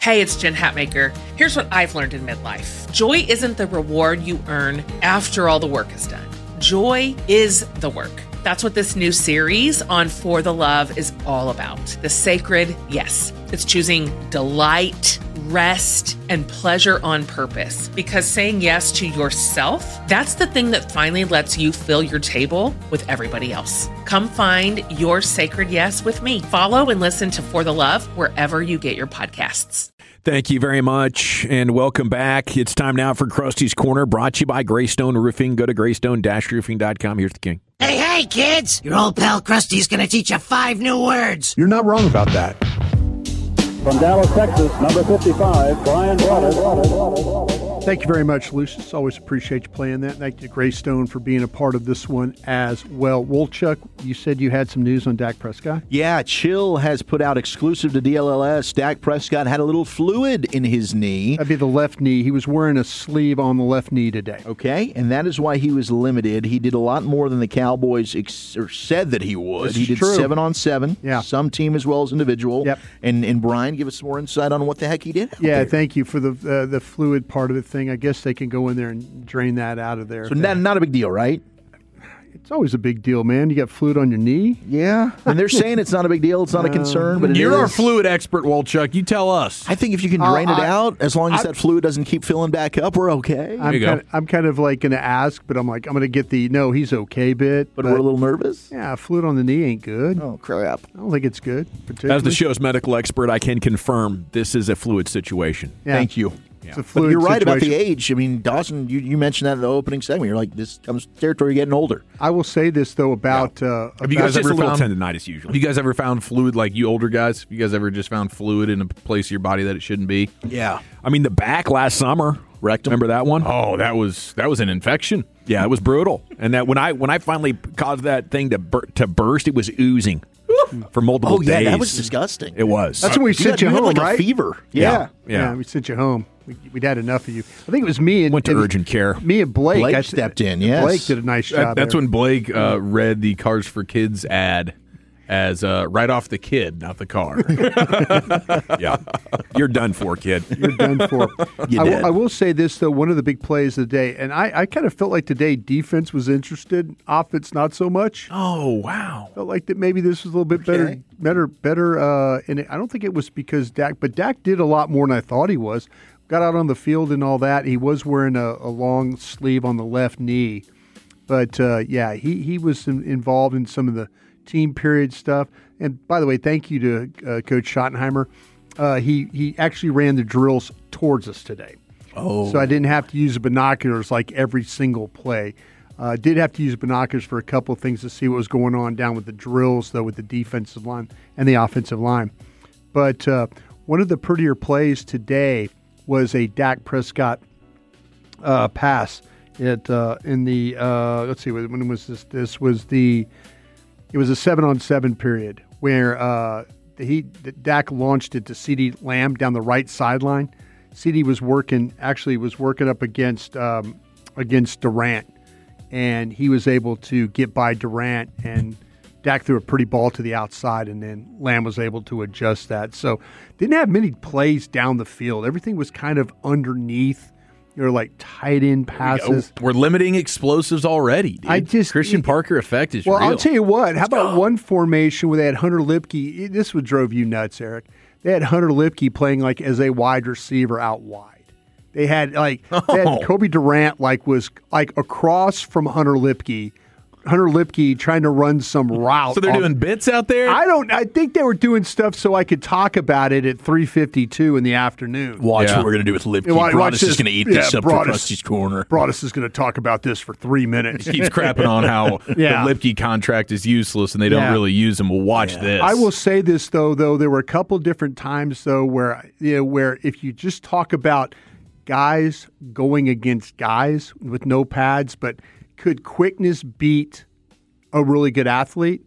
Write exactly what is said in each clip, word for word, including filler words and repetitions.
Hey, it's Jen Hatmaker. Here's what I've learned in midlife. Joy isn't the reward you earn after all the work is done. Joy is the work. That's what this new series on For the Love is all about. The sacred yes. It's choosing delight, rest, and pleasure on purpose. Because saying yes to yourself, that's the thing that finally lets you fill your table with everybody else. Come find your sacred yes with me. Follow and listen to For the Love wherever you get your podcasts. Thank you very much, and welcome back. It's time now for Krusty's Corner, brought to you by Greystone Roofing. Go to greystone dash roofing dot com. Here's the king. Hey, hey, kids! Your old pal Krusty's gonna teach you five new words. You're not wrong about that. From Dallas, Texas, number fifty-five, Brian Broaddus. Thank you very much, Lucius. Always appreciate you playing that. Thank you to Greystone for being a part of this one as well. Wolchuk, you said you had some news on Dak Prescott? Yeah, Chill has put out exclusive to D L L S. Dak Prescott had a little fluid in his knee. That'd be the left knee. He was wearing a sleeve on the left knee today. Okay, and that is why he was limited. He did a lot more than the Cowboys ex- or said that he would. This he is did true. seven on seven. Yeah. Some team as well as individual. Yep. And and Brian, give us some more insight on what the heck he did out Yeah, there. thank you for the uh, the fluid part of the thing. I guess they can go in there and drain that out of there. So not, not a big deal, right? It's always a big deal, man. You got fluid on your knee? Yeah. And they're saying it's not a big deal. It's not a concern, but it You're is. our fluid expert, Wolchuk. You tell us. I think if you can Uh, drain it I- out, as long as I- that fluid doesn't keep filling back up, we're okay. I'm you go. kind, of, I'm kind of like going to ask, but I'm like, I'm going to get the no, he's okay bit. but we're a little nervous. Yeah, fluid on the knee ain't good. Oh, crap. I don't think it's good. As particularly. the show's medical expert, I can confirm this is a fluid situation. Yeah. Thank you. It's a But fluid you're right about the situation. age. I mean, Dawson, you, you mentioned that in the opening segment. You're like, this comes territory getting older. I will say this though about uh, Have you about- guys It's just ever a little found- tendonitis usually. Have you guys ever found fluid, like you older guys? Have you guys ever just found fluid in a place of your body that it shouldn't be? Yeah. I mean, the back last summer. Rectum. Remember that one? Oh, that was that was an infection. Yeah, it was brutal. And that when I when I finally caused that thing to bur- to burst, it was oozing for multiple Oh, yeah, days. that was disgusting. It was. That's when we sent you you, had home, like right? a fever. Yeah. yeah, Yeah. we sent you home. We, we'd had enough of you. I think it was me and Went to and urgent care. Me and Blake. Blake I- stepped in, yes. Blake did a nice That- job. that's there. when Blake uh, read the Cars for Kids ad as uh, right off the kid, not the car. Yeah. You're done for, kid. You're done for. You I, will, did. I will say this though. One of the big plays of the day, and I, I kind of felt like today defense was interested, offense not so much. Oh, wow. Felt like that maybe this was a little bit better, Okay. better, better. Uh, and I don't think it was because Dak, but Dak did a lot more than I thought he was. Got out on the field and all that. He was wearing a, a long sleeve on the left knee, but uh, yeah, he he was in, involved in some of the team period stuff. And by the way, thank you to uh, Coach Schottenheimer. Uh, he he actually ran the drills towards us today. Oh. So I didn't have to use binoculars like every single play. Uh, did have to use binoculars for a couple of things to see what was going on down with the drills, though, with the defensive line and the offensive line. But uh, one of the prettier plays today was a Dak Prescott uh, pass. It uh, in the uh, let's see, when was this? This was the it was a seven on seven period where uh, he Dak launched it to CeeDee Lamb down the right sideline. CeeDee was working actually was working up against um, against Durant, and he was able to get by Durant, and Dak threw a pretty ball to the outside, and then Lamb was able to adjust that. So didn't have many plays down the field. Everything was kind of underneath. You know, like tight end passes. We're limiting explosives already, dude. I just- Christian Parker effect is Well, real. I'll tell you what. How about one formation where they had Hunter Lipke? This would drove you nuts, Eric. They had Hunter Lipke playing like as a wide receiver out wide. They had like they Oh. had Kobe Durant like was like across from Hunter Lipke. Hunter Lipke trying to run some route. So they're off- doing bits out there? I don't. I think they were doing stuff so I could talk about it at three fifty-two in the afternoon. Watch Yeah. what we're going to do with Lipke. Yeah, watch- watch Broadus is this. going to eat Yeah, this up Broadus. for Krusty's Corner. Broadus is going to talk about this for three minutes. Keeps crapping on how Yeah. the Lipke contract is useless and they don't Yeah. really use him. Well, watch this. I will say this though, though there were a couple different times though where you know where if you just talk about guys going against guys with no pads, but could quickness beat a really good athlete?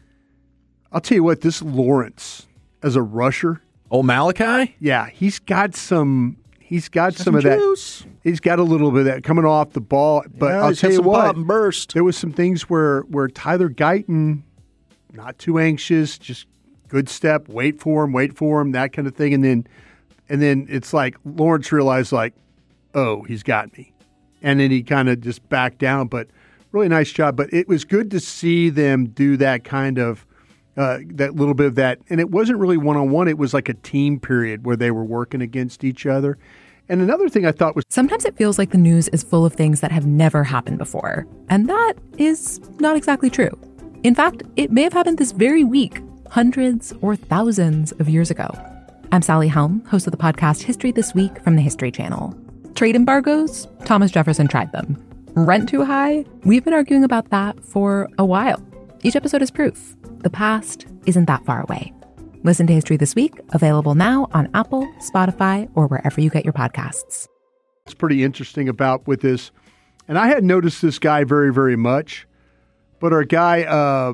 I'll tell you what, this Lawrence as a rusher, Oh, Malachi? yeah, he's got some. He's got some, of juice. that. He's got a little bit of that coming off the ball. But Yeah, I'll he's tell got you some what, pop and burst. there was some things where where Tyler Guyton, not too anxious, just good step, wait for him, wait for him, that kind of thing, and then And then it's like Lawrence realized, like, oh, he's got me. And then he kind of just backed down. But really nice job. But it was good to see them do that kind of, uh, that little bit of that. And it wasn't really one-on-one. It was like a team period where they were working against each other. And another thing I thought was... Sometimes it feels like the news is full of things that have never happened before. And that is not exactly true. In fact, it may have happened this very week, hundreds or thousands of years ago. I'm Sally Helm, host of the podcast History This Week from the History Channel. Trade embargoes? Thomas Jefferson tried them. Rent too high? We've been arguing about that for a while. Each episode is proof. The past isn't that far away. Listen to History This Week, available now on Apple, Spotify, or wherever you get your podcasts. It's pretty interesting about with this, and I hadn't noticed this guy very, very much, but our guy, uh,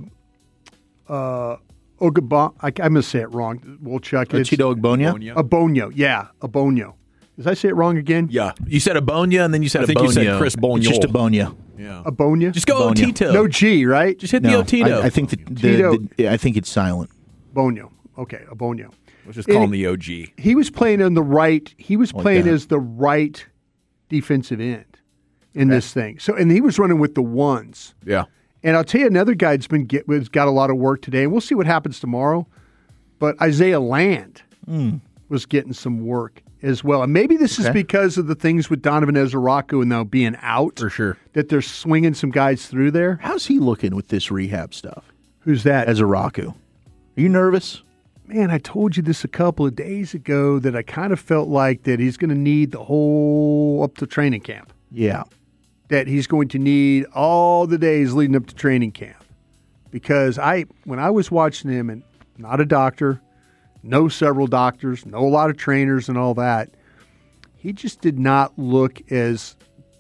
uh, Ogba, I, I'm going to say it wrong. We'll check it. Chido Ogbonnia? Abonio, yeah, Abonio. Did I say it wrong again? Yeah. You said Abonia, and then you said I think Abonio. you said Chris Bonio. It's just Ogbonnia. Yeah. Abonia? Just go Abonia. Otito. No G, right? Just hit No, the Otito. I, I think the, the, Tito. the, I think it's silent. Bonio. Okay, Abonio. Let's just call And him the O G. He was playing on the right. He was Like playing that. as the right defensive end in this thing. So, and he was running with the ones. Yeah. And I'll tell you another guy that's been get, has got a lot of work today, and we'll see what happens tomorrow. But Isaiah Land Mm. was getting some work as well. And maybe this is Okay. because of the things with Donovan Ezeraku and now being out, For sure. that they're swinging some guys through there. How's he looking with this rehab stuff? Who's that? As a Raku. Are you nervous? Man, I told you this a couple of days ago that I kind of felt like that he's going to need the whole up to training camp. Yeah. That he's going to need all the days leading up to training camp. Because I, when I was watching him, and not a doctor, know several doctors, know a lot of trainers and all that, he just did not look as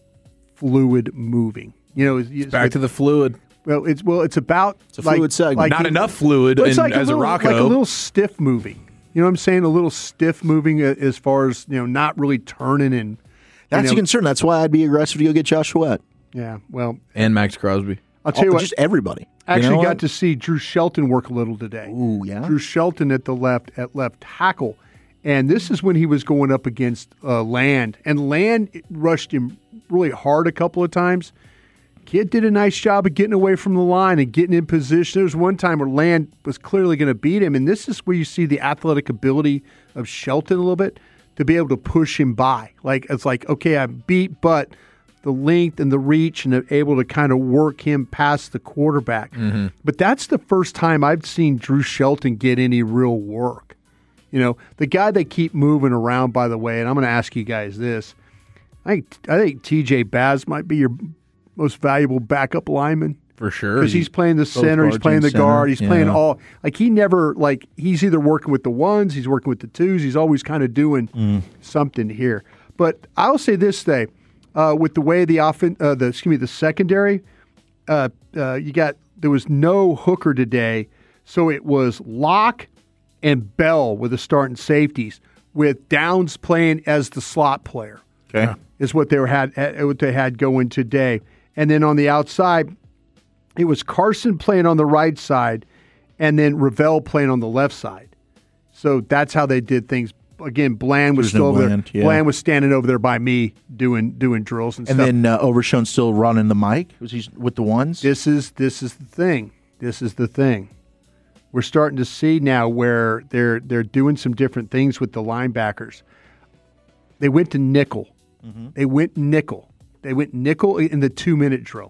fluid moving. You know, it's, Back to the fluid. well, it's well, it's about It's a fluid segment. Not enough fluid Well, it's in like a little, Ezeraku. like a little stiff moving. You know what I'm saying? A little stiff moving a- as far as, you know, not really turning and. That's you a know, concern. That's why I'd be aggressive to go get Josh Sweat. Yeah, well, And Max Crosby. I'll tell you Oh, what. just everybody. I You actually know got what? to see Drew Shelton work a little today. Ooh, yeah? Drew Shelton at the left at left tackle, and this is when he was going up against uh, Land, and Land rushed him really hard a couple of times. Kid did a nice job of getting away from the line and getting in position. There was one time where Land was clearly going to beat him, and this is where you see the athletic ability of Shelton a little bit to be able to push him by. Like it's like, okay, I'm beat, but the length and the reach and able to kind of work him past the quarterback. Mm-hmm. But that's the first time I've seen Drew Shelton get any real work. You know, the guy they keep moving around, by the way, and I'm going to ask you guys this. I think, I think T J Baz might be your most valuable backup lineman. For sure. Because he's playing the center, he's guards playing and the center, guard, he's yeah. playing all. Like he never, like he's either working with the ones, he's working with the twos, he's always kind of doing Mm. something here. But I'll say this, day, uh, with the way the offen- uh, the excuse me, the secondary, uh, uh, you got there was no hooker today, so it was Locke and Bell with the starting safeties, with Downs playing as the slot player. Okay. Is what they were had what they had going today, and then on the outside, it was Carson playing on the right side, and then Ravel playing on the left side. So that's how they did things. Again, Bland was There's still no over Bland, there. yeah. Bland was standing over there by me doing doing drills and, And stuff. then uh, Overshown still running the mic. Was he with the ones? This is this is the thing. This is the thing. We're starting to see now where they're they're doing some different things with the linebackers. They went to nickel. Mm-hmm. They went nickel. They went nickel in the two minute drill.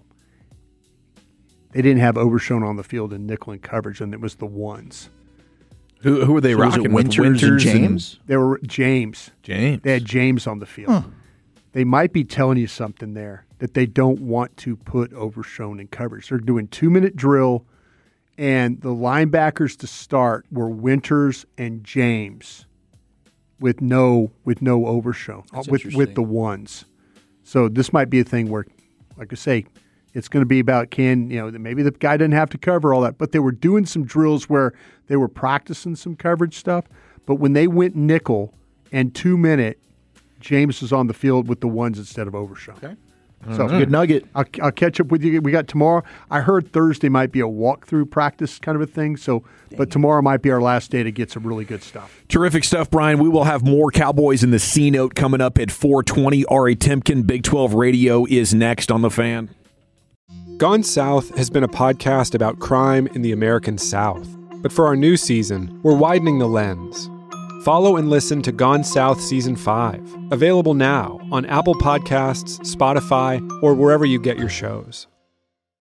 They didn't have Overshown on the field in nickel and coverage, and it was the ones. Who, who were they So was it rocking with? Winters and Winters James? They were James. James. They had James on the field. Huh. They might be telling you something there that they don't want to put Overshown in coverage. They're doing two minute drill, and the linebackers to start were Winters and James, with no with no Overshown That's with with interesting. the ones. So this might be a thing where, like I say, it's going to be about can you know maybe the guy doesn't have to cover all that, but they were doing some drills where they were practicing some coverage stuff. But when they went nickel and two minute, James was on the field with the ones instead of Overshown. Okay. So good nugget. I'll, I'll catch up with you. We got tomorrow. I heard Thursday might be a walkthrough practice kind of a thing. So, but tomorrow might be our last day to get some really good stuff. Terrific stuff, Brian. We will have more Cowboys in the C Note coming up at four twenty. Ari Timken, Big twelve Radio, is next on The Fan. Gone South has been a podcast about crime in the American South. But for our new season, we're widening the lens. Follow and listen to Gone South Season five, available now on Apple Podcasts, Spotify, or wherever you get your shows.